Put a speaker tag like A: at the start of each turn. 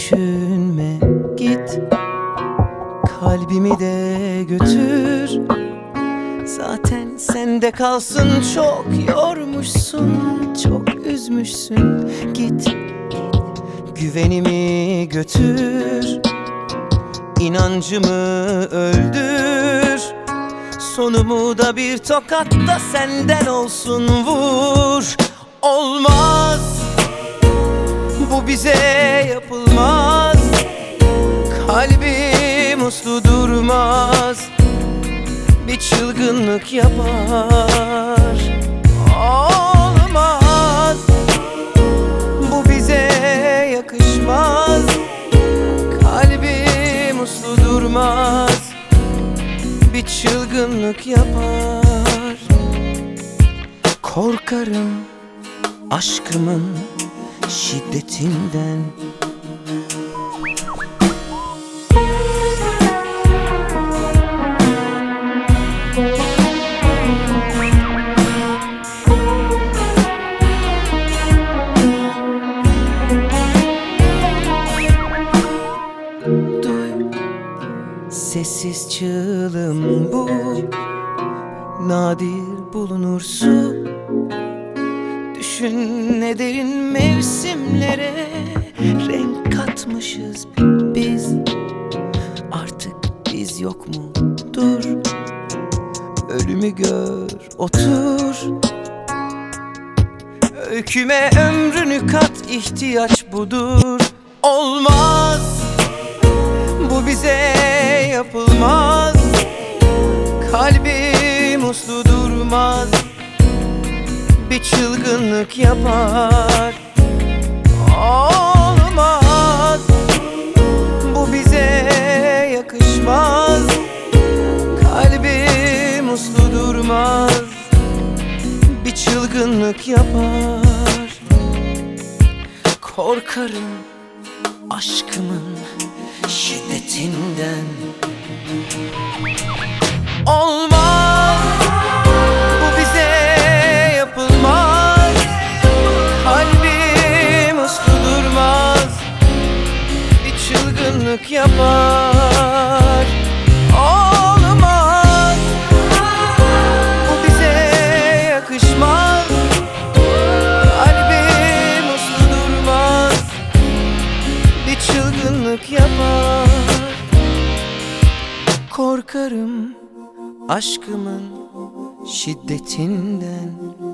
A: düşünme, git kalbimi de götür. Zaten sende kalsın, çok yormuşsun, çok üzmüşsün. Git güvenimi götür, inancımı öldür. Sonumu da bir tokatta senden olsun, vur. Olmaz, bu bize yapılmaz. Kalbim uslu durmaz, bir çılgınlık yapar. Olmaz, bu bize yakışmaz. Kalbim uslu durmaz, bir çılgınlık yapar. Korkarım aşkımın şiddetinden. Duy sessiz çığlığım bu, nadir bulunur su. Düşün ne derin mevsimlere renk katmışız biz. Artık biz yok mu? Dur, ölümü gör, otur. Öyküme ömrünü kat, ihtiyaç budur. Olmaz, bu bize yapılmaz. Kalbim uslu durmaz, bir çılgınlık yapar. Olmaz, bu bize yakışmaz. Kalbim uslu durmaz, bir çılgınlık yapar. Korkarım aşkımın şiddetinden. Olmaz, bu bize yapılmaz. Kalbim uslu durmaz, bir çılgınlık yapar. Olmaz, bu bize yakışmaz. Kalbim uslu durmaz, bir çılgınlık yapar. Korkarım aşkımın şiddetinden.